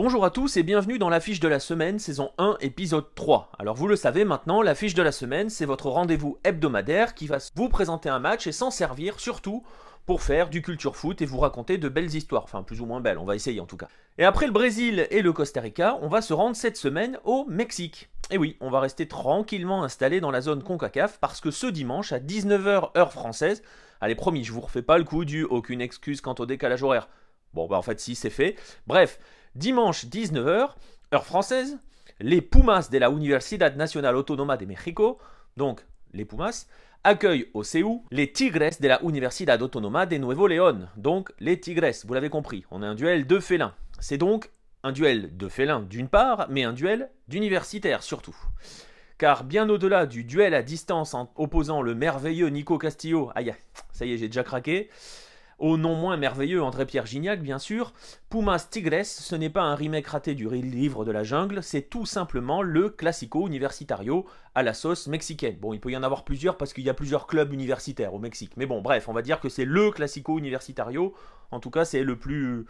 Bonjour à tous et bienvenue dans l'affiche de la semaine, saison 1, épisode 3. Alors vous le savez maintenant, l'affiche de la semaine, c'est votre rendez-vous hebdomadaire qui va vous présenter un match et s'en servir surtout pour faire du culture foot et vous raconter de belles histoires. Enfin, plus ou moins belles, on va essayer en tout cas. Et après le Brésil et le Costa Rica, on va se rendre cette semaine au Mexique. Et oui, on va rester tranquillement installé dans la zone CONCACAF parce que ce dimanche à 19h heure française, allez promis, je vous refais pas le coup du aucune excuse quant au décalage horaire. Bon bah en fait si, c'est fait. Bref, dimanche 19h, heure française, les Pumas de la Universidad Nacional Autónoma de México, donc les Pumas, accueillent au CEU les Tigres de la Universidad Autónoma de Nuevo León, donc les Tigres, vous l'avez compris, on a un duel de félins. C'est donc un duel de félins d'une part, mais un duel d'universitaires surtout. Car bien au-delà du duel à distance en opposant le merveilleux Nico Castillo, aïe, ça y est, j'ai déjà craqué, au non moins merveilleux André-Pierre Gignac, bien sûr, Pumas Tigres, ce n'est pas un remake raté du livre de la jungle, c'est tout simplement le Classico Universitario à la sauce mexicaine. Bon, il peut y en avoir plusieurs parce qu'il y a plusieurs clubs universitaires au Mexique. Mais bon, bref, on va dire que c'est le Classico Universitario. En tout cas, c'est le plus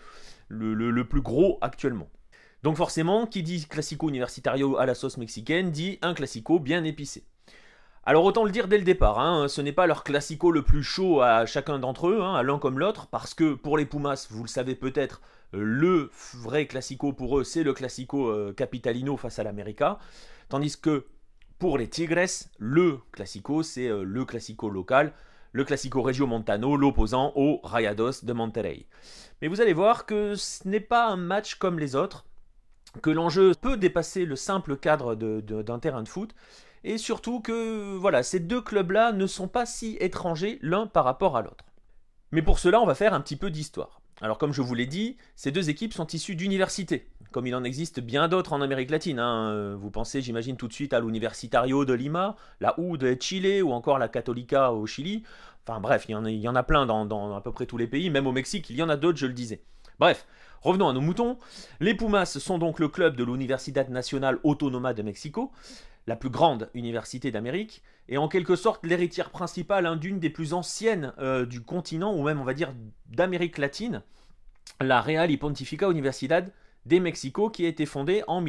gros actuellement. Donc forcément, qui dit Classico Universitario à la sauce mexicaine, dit un Classico bien épicé. Alors autant le dire dès le départ, hein, ce n'est pas leur classico le plus chaud à chacun d'entre eux, hein, à l'un comme l'autre, parce que pour les Pumas, vous le savez peut-être, le vrai classico pour eux, c'est le classico capitalino face à l'América, tandis que pour les Tigres, le classico, c'est le classico local, le classico regiomontano, l'opposant aux Rayados de Monterrey. Mais vous allez voir que ce n'est pas un match comme les autres, que l'enjeu peut dépasser le simple cadre d'un terrain de foot, et surtout que voilà, ces deux clubs-là ne sont pas si étrangers l'un par rapport à l'autre. Mais pour cela, on va faire un petit peu d'histoire. Alors comme je vous l'ai dit, ces deux équipes sont issues d'universités, comme il en existe bien d'autres en Amérique latine. Hein. Vous pensez, j'imagine, tout de suite à l'Universitario de Lima, la U de Chile ou encore la Católica au Chili. Enfin bref, il y en a plein dans à peu près tous les pays, même au Mexique, il y en a d'autres, je le disais. Bref, revenons à nos moutons. Les Pumas sont donc le club de l'Universidad Nacional Autónoma de Mexico, la plus grande université d'Amérique, et en quelque sorte l'héritière principale d'une des plus anciennes du continent, ou même on va dire d'Amérique latine, la Real y Pontificia Universidad de Mexico, qui a été fondée en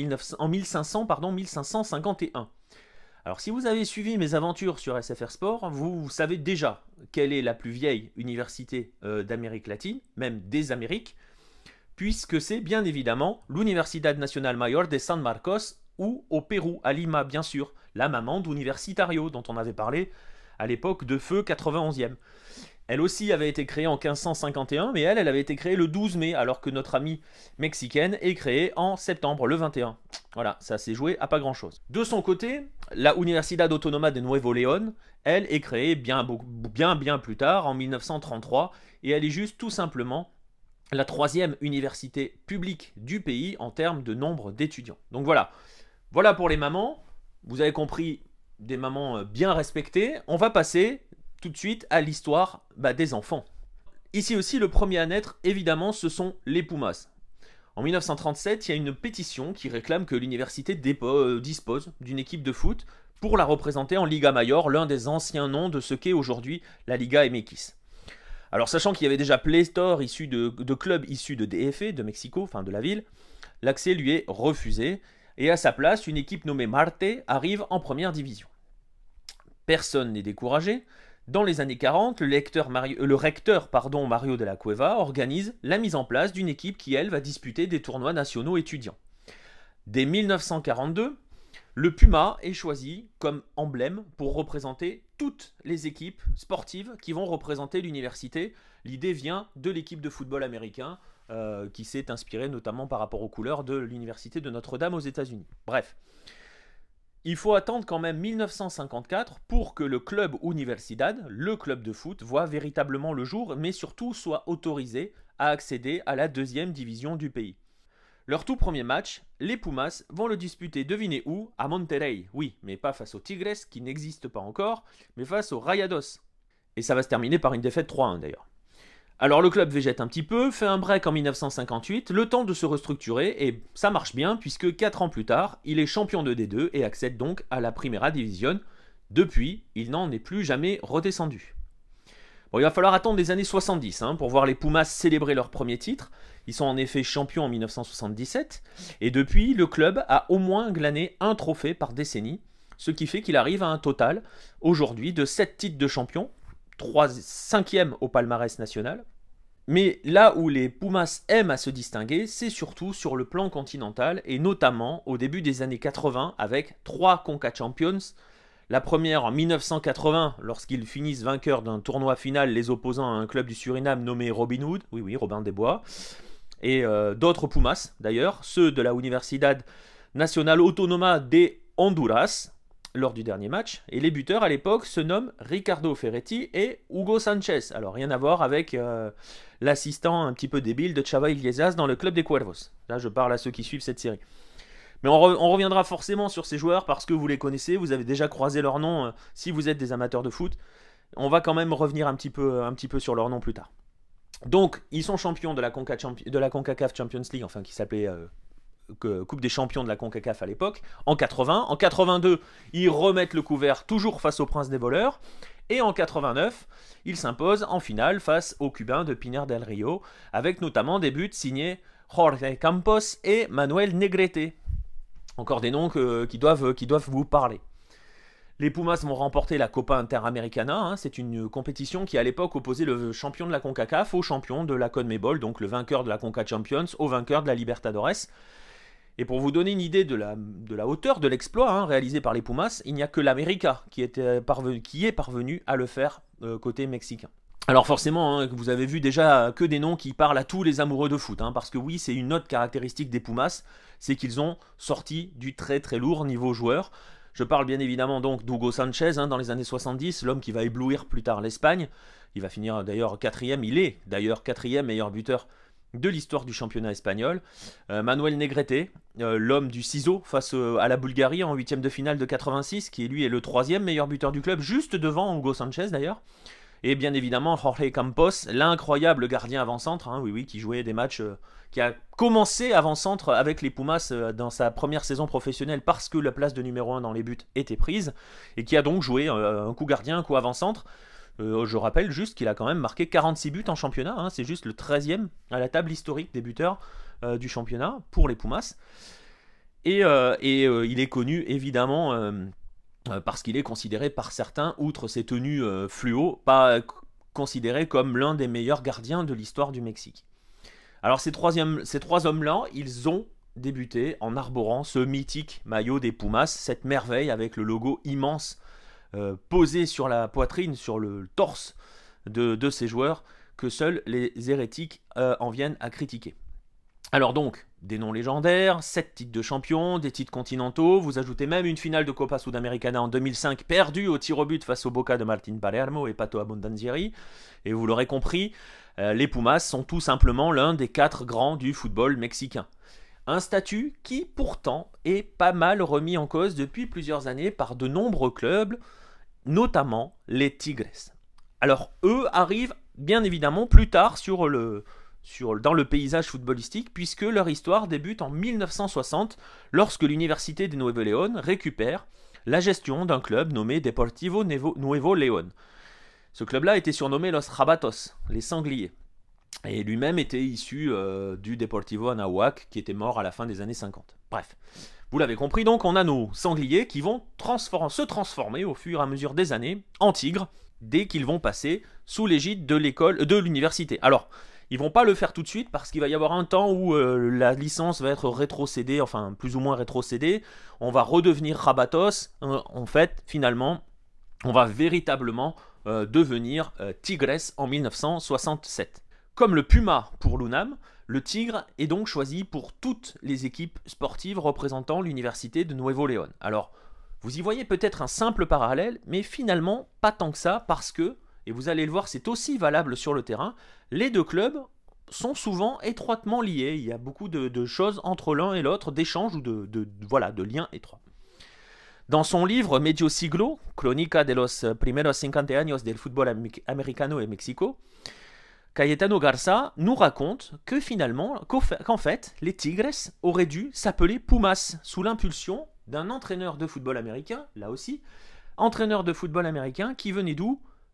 1551. Alors si vous avez suivi mes aventures sur SFR Sport, vous savez déjà quelle est la plus vieille université d'Amérique latine, même des Amériques, puisque c'est bien évidemment l'Universidad Nacional Mayor de San Marcos, ou au Pérou, à Lima bien sûr, la maman d'Universitario dont on avait parlé à l'époque de Feu 91e. Elle aussi avait été créée en 1551, mais elle avait été créée le 12 mai, alors que notre amie mexicaine est créée en septembre, le 21. Voilà, ça s'est joué à pas grand-chose. De son côté, la Universidad Autónoma de Nuevo León, elle est créée bien plus tard, en 1933, et elle est juste tout simplement la troisième université publique du pays en termes de nombre d'étudiants. Donc voilà pour les mamans, vous avez compris, des mamans bien respectées. On va passer tout de suite à l'histoire des enfants. Ici aussi, le premier à naître, évidemment, ce sont les Pumas. En 1937, il y a une pétition qui réclame que l'université dispose d'une équipe de foot pour la représenter en Liga Mayor, l'un des anciens noms de ce qu'est aujourd'hui la Liga MX. Alors sachant qu'il y avait déjà pléthore de clubs issus de DF, de Mexico, enfin de la ville, l'accès lui est refusé, et à sa place, une équipe nommée Marte arrive en première division. Personne n'est découragé. Dans les années 40, le recteur Mario de la Cueva organise la mise en place d'une équipe qui, elle, va disputer des tournois nationaux étudiants. Dès 1942, le Puma est choisi comme emblème pour représenter toutes les équipes sportives qui vont représenter l'université. L'idée vient de l'équipe de football américain qui s'est inspirée notamment par rapport aux couleurs de l'université de Notre-Dame aux États-Unis. Bref, il faut attendre quand même 1954 pour que le club Universidad, le club de foot, voit véritablement le jour, mais surtout soit autorisé à accéder à la deuxième division du pays. Leur tout premier match, les Pumas vont le disputer, devinez où, à Monterrey. Oui, mais pas face aux Tigres, qui n'existent pas encore, mais face aux Rayados. Et ça va se terminer par une défaite 3-1 d'ailleurs. Alors le club végète un petit peu, fait un break en 1958, le temps de se restructurer, et ça marche bien puisque 4 ans plus tard, il est champion de D2 et accède donc à la Primera División. Depuis, il n'en est plus jamais redescendu. Bon, il va falloir attendre les années 70 pour voir les Pumas célébrer leur premier titre. Ils sont en effet champions en 1977, et depuis, le club a au moins glané un trophée par décennie, ce qui fait qu'il arrive à un total, aujourd'hui, de 7 titres de champion, 5e au palmarès national. Mais là où les Pumas aiment à se distinguer, c'est surtout sur le plan continental, et notamment au début des années 80, avec 3 Conca Champions. La première en 1980, lorsqu'ils finissent vainqueurs d'un tournoi final les opposant à un club du Suriname nommé Robin Hood, oui, Robin des Bois, et d'autres Pumas d'ailleurs, ceux de la Universidad Nacional Autónoma de Honduras, lors du dernier match, et les buteurs à l'époque se nomment Ricardo Ferretti et Hugo Sanchez. Alors rien à voir avec l'assistant un petit peu débile de Chava Iglesias dans le club des Cuervos. Là je parle à ceux qui suivent cette série. Mais on reviendra forcément sur ces joueurs parce que vous les connaissez, vous avez déjà croisé leur nom si vous êtes des amateurs de foot. On va quand même revenir un petit peu sur leur nom plus tard. Donc ils sont champions de la CONCACAF Champions League, enfin qui s'appelait Coupe des champions de la CONCACAF à l'époque, en 80. En 82, ils remettent le couvert toujours face au Prince des voleurs. Et en 89, ils s'imposent en finale face aux Cubains de Pinar del Rio, avec notamment des buts signés Jorge Campos et Manuel Negrete. Encore des noms qui doivent vous parler. Les Pumas vont remporter la Copa Interamericana, c'est une compétition qui à l'époque opposait le champion de la CONCACAF au champion de la CONMEBOL, donc le vainqueur de la CONCA Champions au vainqueur de la Libertadores. Et pour vous donner une idée de la hauteur de l'exploit réalisé par les Pumas, il n'y a que l'América qui est parvenu à le faire côté mexicain. Alors forcément, vous avez vu déjà que des noms qui parlent à tous les amoureux de foot, parce que oui, c'est une autre caractéristique des Pumas, c'est qu'ils ont sorti du très très lourd niveau joueur. Je parle bien évidemment donc d'Hugo Sanchez dans les années 70, l'homme qui va éblouir plus tard l'Espagne. Il va finir d'ailleurs quatrième, il est d'ailleurs quatrième meilleur buteur de l'histoire du championnat espagnol. Manuel Negrete, l'homme du ciseau face à la Bulgarie en huitième de finale de 86, qui lui est le troisième meilleur buteur du club, juste devant Hugo Sanchez d'ailleurs. Et bien évidemment Jorge Campos, l'incroyable gardien avant-centre, qui jouait des matchs, qui a commencé avant-centre avec les Pumas dans sa première saison professionnelle parce que la place de numéro 1 dans les buts était prise, et qui a donc joué un coup gardien, un coup avant-centre. Je rappelle juste qu'il a quand même marqué 46 buts en championnat, c'est juste le 13e à la table historique des buteurs du championnat pour les Pumas. Et il est connu évidemment parce qu'il est considéré par certains, outre ses tenues fluo, pas considéré comme l'un des meilleurs gardiens de l'histoire du Mexique. Alors ces trois hommes-là, ils ont débuté en arborant ce mythique maillot des Pumas, cette merveille avec le logo immense posé sur la poitrine, sur le torse de ces joueurs, que seuls les hérétiques en viennent à critiquer. Alors donc, des noms légendaires, 7 titres de champion, des titres continentaux, vous ajoutez même une finale de Copa Sudamericana en 2005 perdue au tir au but face au Boca de Martín Palermo et Pato Abondanzieri, et vous l'aurez compris, les Pumas sont tout simplement l'un des 4 grands du football mexicain. Un statut qui pourtant est pas mal remis en cause depuis plusieurs années par de nombreux clubs, notamment les Tigres. Alors eux arrivent bien évidemment plus tard dans le paysage footballistique, puisque leur histoire débute en 1960 lorsque l'Université de Nuevo León récupère la gestion d'un club nommé Deportivo Nuevo León. Ce club-là était surnommé Los Rabatos, les Sangliers, et lui-même était issu du Deportivo Anahuac qui était mort à la fin des années 50. Bref, vous l'avez compris, donc on a nos Sangliers qui vont se transformer au fur et à mesure des années en tigres dès qu'ils vont passer sous l'égide de l'université. Alors, ils vont pas le faire tout de suite parce qu'il va y avoir un temps où la licence va être rétrocédée, enfin plus ou moins rétrocédée. On va redevenir Rabatos. En fait, finalement, on va véritablement devenir Tigres en 1967. Comme le Puma pour l'UNAM, le Tigre est donc choisi pour toutes les équipes sportives représentant l'université de Nuevo León. Alors, vous y voyez peut-être un simple parallèle, mais finalement pas tant que ça, parce que, et vous allez le voir, c'est aussi valable sur le terrain, les deux clubs sont souvent étroitement liés. Il y a beaucoup de choses entre l'un et l'autre, d'échanges ou de liens étroits. Dans son livre Medio Siglo, Crónica de los primeros 50 años del fútbol americano en Mexico, Cayetano Garza nous raconte que finalement, qu'en fait, les Tigres auraient dû s'appeler Pumas sous l'impulsion d'un entraîneur de football américain, là aussi, entraîneur de football américain qui venait d'où ?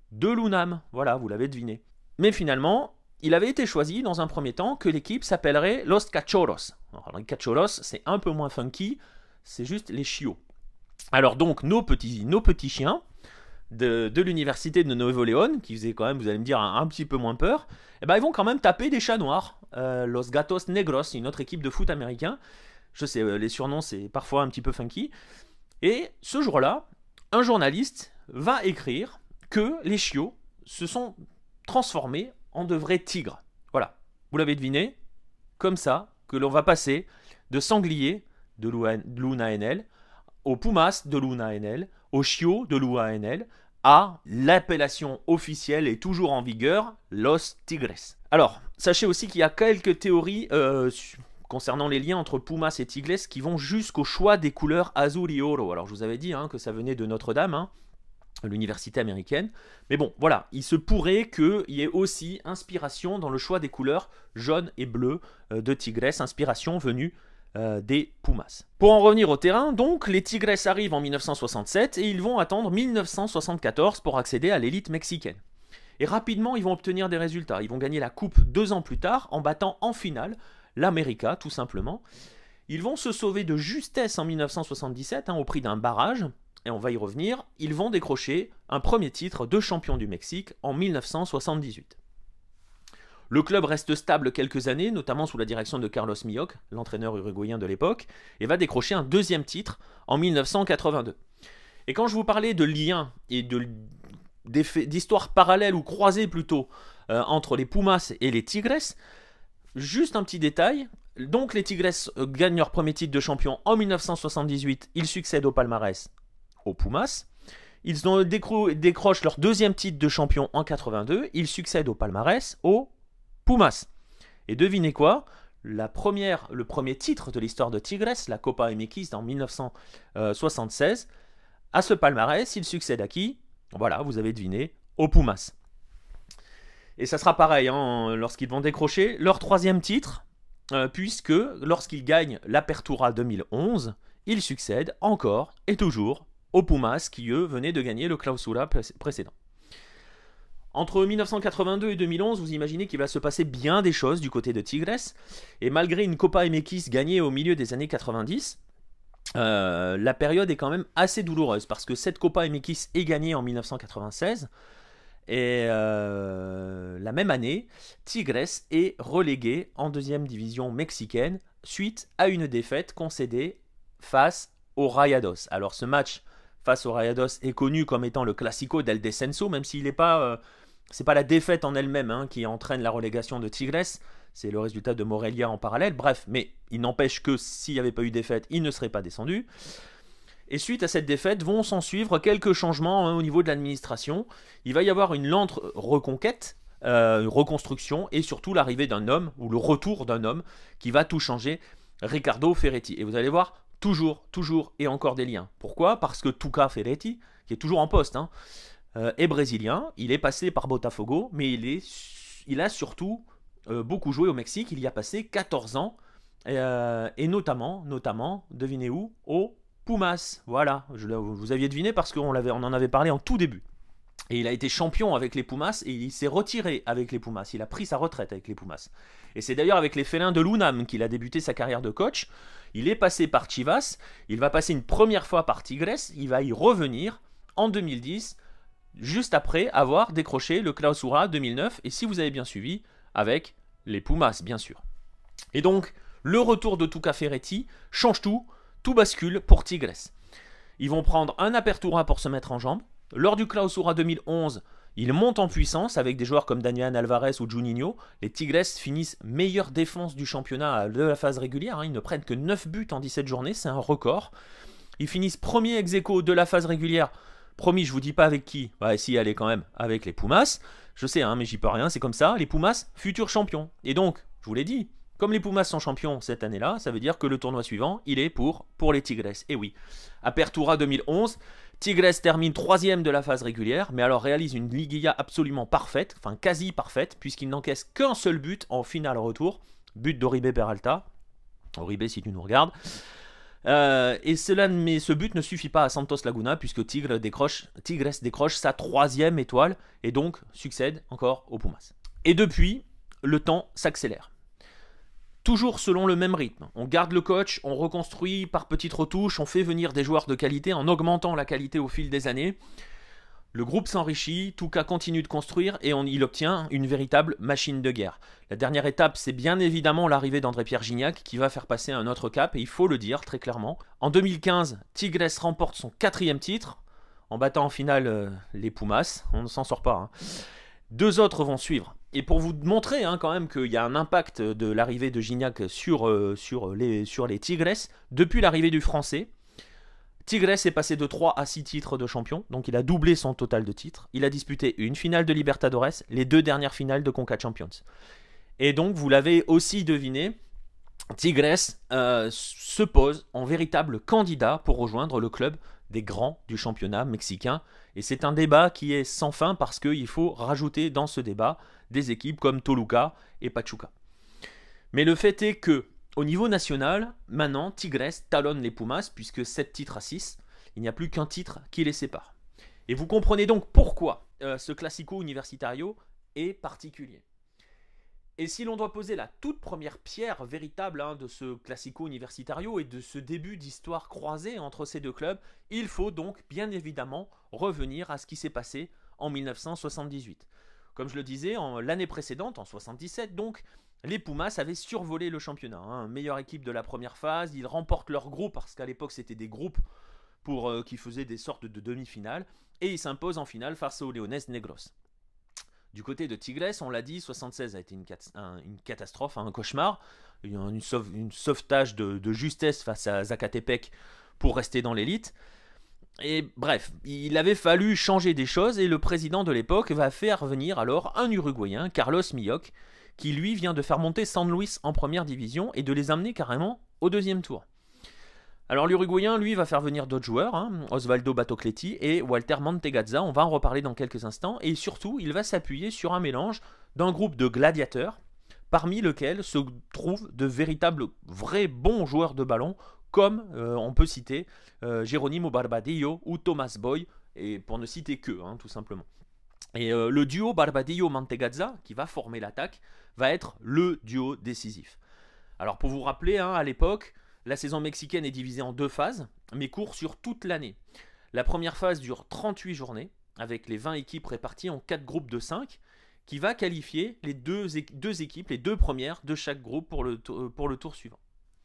de l'UNAM. Voilà, vous l'avez deviné. Mais finalement, il avait été choisi dans un premier temps que l'équipe s'appellerait Los Cachorros. Alors, les Cachorros, c'est un peu moins funky, c'est juste les chiots. Alors donc, nos petits chiens de l'université de Nuevo León, qui faisaient quand même, vous allez me dire, un petit peu moins peur, eh ben, ils vont quand même taper des chats noirs. Los Gatos Negros, une autre équipe de foot américain. Je sais, les surnoms, c'est parfois un petit peu funky. Et ce jour-là, un journaliste va écrire que les chiots se sont transformés en de vrais tigres. Voilà, vous l'avez deviné, comme ça que l'on va passer de sanglier de l'UNANL aux pumas de l'UNANL, aux chiots de l'UNANL, à l'appellation officielle et toujours en vigueur, Los Tigres. Alors, sachez aussi qu'il y a quelques théories concernant les liens entre Pumas et Tigres qui vont jusqu'au choix des couleurs azul et oro. Alors, je vous avais dit que ça venait de Notre-Dame, l'université américaine. Mais bon, voilà, il se pourrait qu'il y ait aussi inspiration dans le choix des couleurs jaune et bleu de Tigres, inspiration venue des Pumas. Pour en revenir au terrain, donc, les Tigres arrivent en 1967 et ils vont attendre 1974 pour accéder à l'élite mexicaine. Et rapidement, ils vont obtenir des résultats. Ils vont gagner la coupe 2 ans plus tard en battant en finale l'América, tout simplement. Ils vont se sauver de justesse en 1977 au prix d'un barrage. Et on va y revenir, ils vont décrocher un premier titre de champion du Mexique en 1978. Le club reste stable quelques années, notamment sous la direction de Carlos Milloc, l'entraîneur uruguayen de l'époque, et va décrocher un deuxième titre en 1982. Et quand je vous parlais de liens et d'histoires parallèles ou croisées plutôt entre les Pumas et les Tigres, juste un petit détail. Donc les Tigres gagnent leur premier titre de champion en 1978, ils succèdent au palmarès aux Pumas. Ils décrochent leur deuxième titre de champion en 82, ils succèdent au palmarès aux Pumas. Et devinez quoi, le premier titre de l'histoire de Tigres, la Copa MX en 1976, à ce palmarès, il succède à qui? Voilà, vous avez deviné, aux Pumas. Et ça sera pareil lorsqu'ils vont décrocher leur troisième titre, puisque lorsqu'ils gagnent l'Apertura 2011, ils succèdent encore et toujours aux Pumas qui, eux, venaient de gagner le Clausura précédent. Entre 1982 et 2011, vous imaginez qu'il va se passer bien des choses du côté de Tigres, et malgré une Copa MX gagnée au milieu des années 90, la période est quand même assez douloureuse, parce que cette Copa MX est gagnée en 1996, et la même année, Tigres est relégué en deuxième division mexicaine, suite à une défaite concédée face aux Rayados. Alors ce match face aux Rayados est connu comme étant le Clásico del Descenso, même s'il n'est pas... c'est pas la défaite en elle-même qui entraîne la relégation de Tigres, c'est le résultat de Morelia en parallèle. Bref, mais il n'empêche que s'il n'y avait pas eu défaite, il ne serait pas descendu. Et suite à cette défaite, vont s'en suivre quelques changements au niveau de l'administration. Il va y avoir une lente reconquête, une reconstruction, et surtout l'arrivée d'un homme, ou le retour d'un homme, qui va tout changer, Ricardo Ferretti. Et vous allez voir, toujours et encore des liens. Pourquoi? Parce que Tuca Ferretti, qui est toujours en poste, est brésilien, il est passé par Botafogo, mais il a surtout beaucoup joué au Mexique, il y a passé 14 ans, et notamment, devinez où? Au Pumas, voilà, vous aviez deviné parce qu'on en avait parlé en tout début. Et il a été champion avec les Pumas et il s'est retiré avec les Pumas, il a pris sa retraite avec les Pumas. Et c'est d'ailleurs avec les félins de l'UNAM qu'il a débuté sa carrière de coach. Il est passé par Chivas, il va passer une première fois par Tigres, il va y revenir en 2010, juste après avoir décroché le Clausura 2009, et si vous avez bien suivi, avec les Pumas, bien sûr. Et donc, le retour de Tuca Ferretti change tout bascule pour Tigres. Ils vont prendre un Apertura pour se mettre en jambes. Lors du Clausura 2011, ils montent en puissance avec des joueurs comme Daniel Alvarez ou Juninho. Les Tigres finissent meilleure défense du championnat de la phase régulière. Ils ne prennent que 9 buts en 17 journées, c'est un record. Ils finissent premier ex-aequo de la phase régulière. Promis, je vous dis pas avec qui. Ouais, si, allez quand même, avec les Pumas. Je sais, mais j'y peux rien, c'est comme ça. Les Pumas, futurs champions. Et donc, je vous l'ai dit, comme les Pumas sont champions cette année-là, ça veut dire que le tournoi suivant, il est pour les Tigres. Et oui, Apertura 2011, Tigres termine 3e de la phase régulière, mais alors réalise une liguilla absolument parfaite, enfin quasi parfaite, puisqu'il n'encaisse qu'un seul but en finale retour, but d'Oribe Peralta. Oribe, si tu nous regardes. Mais ce but ne suffit pas à Santos Laguna puisque Tigres décroche sa 3e étoile et donc succède encore aux Pumas. Et depuis, le temps s'accélère. Toujours selon le même rythme. On garde le coach, on reconstruit par petites retouches, on fait venir des joueurs de qualité en augmentant la qualité au fil des années. Le groupe s'enrichit, Tuca continue de construire et il obtient une véritable machine de guerre. La dernière étape, c'est bien évidemment l'arrivée d'André-Pierre Gignac qui va faire passer un autre cap, et il faut le dire très clairement. En 2015, Tigres remporte son 4e titre, en battant en finale les Pumas, on ne s'en sort pas. Hein. 2 autres vont suivre. Et pour vous montrer quand même qu'il y a un impact de l'arrivée de Gignac sur les Tigres, depuis l'arrivée du Français, Tigres est passé de 3 à 6 titres de champion, donc il a doublé son total de titres. Il a disputé une finale de Libertadores, les 2 dernières finales de Conca Champions. Et donc, vous l'avez aussi deviné, Tigres se pose en véritable candidat pour rejoindre le club des grands du championnat mexicain. Et c'est un débat qui est sans fin parce qu'il faut rajouter dans ce débat des équipes comme Toluca et Pachuca. Mais le fait est que, au niveau national, maintenant, Tigres talonne les Pumas puisque 7 titres à 6, il n'y a plus qu'un titre qui les sépare. Et vous comprenez donc pourquoi ce Classico Universitario est particulier. Et si l'on doit poser la toute première pierre véritable de ce Classico Universitario et de ce début d'histoire croisée entre ces 2 clubs, il faut donc bien évidemment revenir à ce qui s'est passé en 1978. Comme je le disais, l'année précédente, en 1977 donc, les Pumas avaient survolé le championnat. Meilleure équipe de la première phase, ils remportent leur groupe, parce qu'à l'époque c'était des groupes qui faisaient des sortes de demi-finales, et ils s'imposent en finale face aux Leones Negros. Du côté de Tigres, on l'a dit, 1976 a été une catastrophe, un cauchemar, une sauvetage de justesse face à Zacatepec pour rester dans l'élite. Et bref, il avait fallu changer des choses et le président de l'époque va faire venir alors un Uruguayen, Carlos Milloc, qui lui vient de faire monter San Luis en première division et de les amener carrément au 2e tour. Alors l'Uruguayen, lui, va faire venir d'autres joueurs, Osvaldo Batocletti et Walter Mantegazza, on va en reparler dans quelques instants, et surtout, il va s'appuyer sur un mélange d'un groupe de gladiateurs, parmi lesquels se trouvent de véritables, vrais bons joueurs de ballon, comme on peut citer Jerónimo Barbadillo ou Thomas Boy, et pour ne citer que, tout simplement. Et le duo Barbadillo-Mantegazza, qui va former l'attaque, va être le duo décisif. Alors pour vous rappeler, à l'époque, la saison mexicaine est divisée en 2 phases, mais court sur toute l'année. La première phase dure 38 journées, avec les 20 équipes réparties en 4 groupes de 5, qui va qualifier les deux équipes, les 2 premières de chaque groupe pour le tour suivant.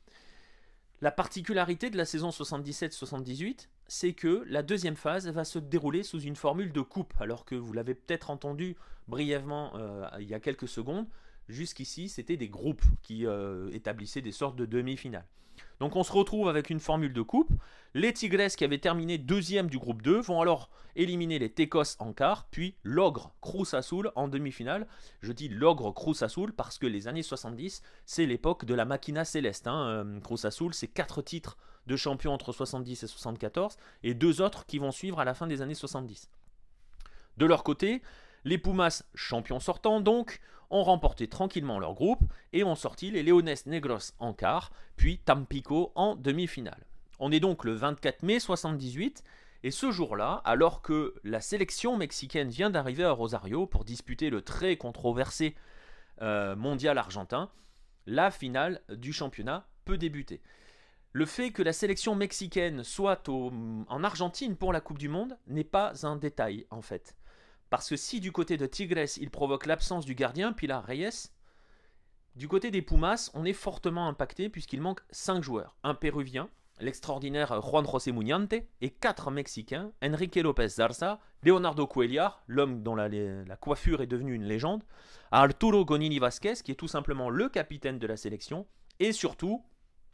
La particularité de la saison 77-78, c'est que la 2e phase va se dérouler sous une formule de coupe, alors que vous l'avez peut-être entendu brièvement il y a quelques secondes, jusqu'ici c'était des groupes qui établissaient des sortes de demi-finales. Donc on se retrouve avec une formule de coupe. Les Tigres qui avaient terminé 2e du groupe 2 vont alors éliminer les Tecos en quart, puis l'Ogre Cruz Azul en demi-finale. Je dis l'Ogre Cruz Azul parce que les années 70, c'est l'époque de la Máquina Céleste. Cruz Azul, c'est 4 titres de champion entre 70 et 74 et 2 autres qui vont suivre à la fin des années 70. De leur côté, les Pumas, champions sortants donc, ont remporté tranquillement leur groupe et ont sorti les Leones Negros en quart, puis Tampico en demi-finale. On est donc le 24 mai 78 et ce jour-là, alors que la sélection mexicaine vient d'arriver à Rosario pour disputer le très controversé mondial argentin, la finale du championnat peut débuter. Le fait que la sélection mexicaine soit en Argentine pour la Coupe du Monde n'est pas un détail en fait. Parce que si du côté de Tigres, il provoque l'absence du gardien, Pilar Reyes, du côté des Pumas, on est fortement impacté puisqu'il manque 5 joueurs. Un Péruvien, l'extraordinaire Juan José Muñante, et 4 Mexicains, Enrique López Zarza, Leonardo Cuellar, l'homme dont la coiffure est devenue une légende, Arturo Gonini Vázquez, qui est tout simplement le capitaine de la sélection, et surtout,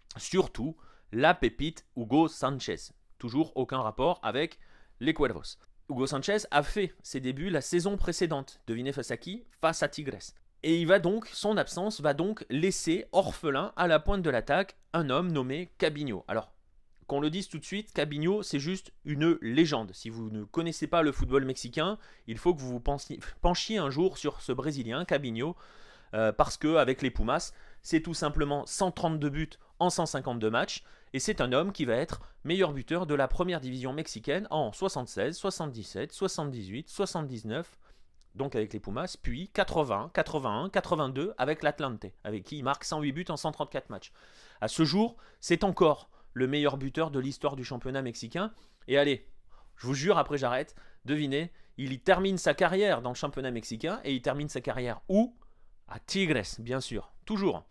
la pépite Hugo Sánchez. Toujours aucun rapport avec les Cuervos. Hugo Sánchez a fait ses débuts la saison précédente. Devinez face à qui ? Face à Tigres. Et son absence va donc laisser orphelin à la pointe de l'attaque un homme nommé Cabinho. Alors, qu'on le dise tout de suite, Cabinho, c'est juste une légende. Si vous ne connaissez pas le football mexicain, il faut que vous vous penchiez un jour sur ce Brésilien, Cabinho, parce qu'avec les Pumas, c'est tout simplement 132 buts en 152 matchs, et c'est un homme qui va être meilleur buteur de la première division mexicaine en 76, 77, 78, 79, donc avec les Pumas, puis 80, 81, 82 avec l'Atlante, avec qui il marque 108 buts en 134 matchs. À ce jour, c'est encore le meilleur buteur de l'histoire du championnat mexicain, et allez, je vous jure, après j'arrête, devinez, il y termine sa carrière dans le championnat mexicain, et il termine sa carrière où? À Tigres, bien sûr, toujours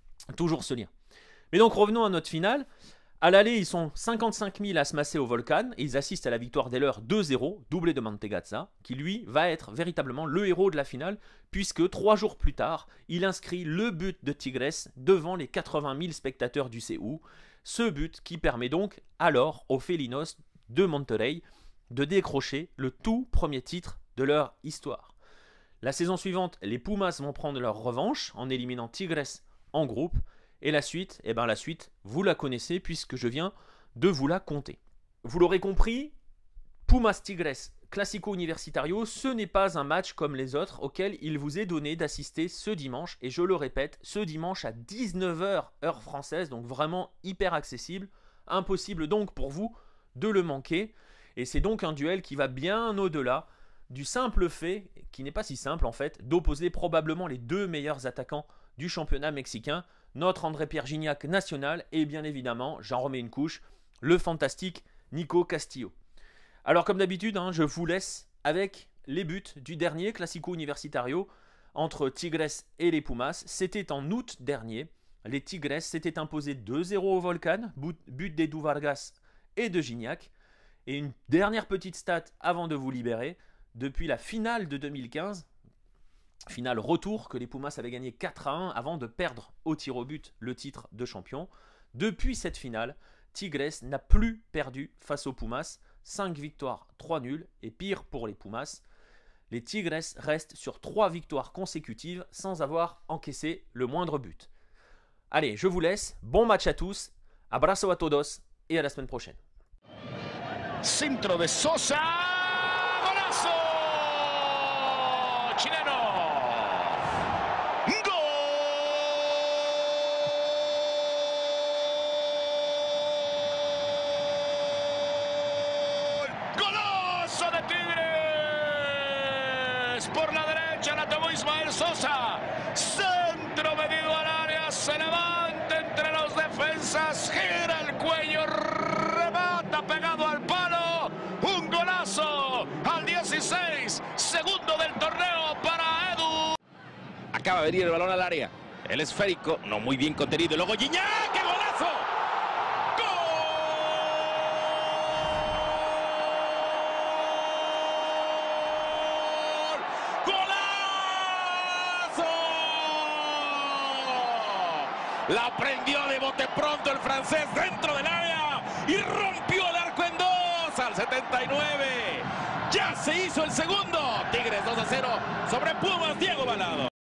ce lien. Mais donc revenons à notre finale. À l'aller, ils sont 55 000 à se masser au Volcan et ils assistent à la victoire des leurs 2-0, doublé de Mantegazza, qui lui va être véritablement le héros de la finale, puisque 3 jours plus tard, il inscrit le but de Tigres devant les 80 000 spectateurs du CU. Ce but qui permet donc alors aux Felinos de Monterrey de décrocher le tout premier titre de leur histoire. La saison suivante, les Pumas vont prendre leur revanche en éliminant Tigres en groupe. Et la suite, vous la connaissez puisque je viens de vous la conter. Vous l'aurez compris, Pumas Tigres Classico Universitario, ce n'est pas un match comme les autres auquel il vous est donné d'assister ce dimanche. Et je le répète, ce dimanche à 19h heure française, donc vraiment hyper accessible. Impossible donc pour vous de le manquer. Et c'est donc un duel qui va bien au-delà du simple fait, qui n'est pas si simple en fait, d'opposer probablement les deux meilleurs attaquants du championnat mexicain, notre André-Pierre Gignac national et bien évidemment, j'en remets une couche, le fantastique Nico Castillo. Alors comme d'habitude, je vous laisse avec les buts du dernier Classico Universitario entre Tigres et les Pumas. C'était en août dernier. Les Tigres s'étaient imposés 2-0 au Volcan, but d'Edu Vargas et de Gignac. Et une dernière petite stat avant de vous libérer, depuis la finale de 2015, finale retour que les Pumas avaient gagné 4-1 avant de perdre au tir au but le titre de champion. Depuis cette finale, Tigres n'a plus perdu face aux Pumas. 5 victoires, 3 nuls et pire pour les Pumas. Les Tigres restent sur 3 victoires consécutives sans avoir encaissé le moindre but. Allez, je vous laisse. Bon match à tous. Abrazo a todos et à la semaine prochaine. Centro de Sosa. Golazo. Chileno. De Tigres por la derecha, la tomó Ismael Sosa, centro metido al área, se levanta entre los defensas, gira el cuello, remata pegado al palo, un golazo al 16, segundo del torneo para Edu. Acaba de venir el balón al área, el esférico, no muy bien contenido, y luego Gignac, ¡qué golazo! La prendió de bote pronto el francés dentro del área y rompió el arco en dos al 79. Ya se hizo el segundo. Tigres 2-0 sobre Pumas, Diego Balado.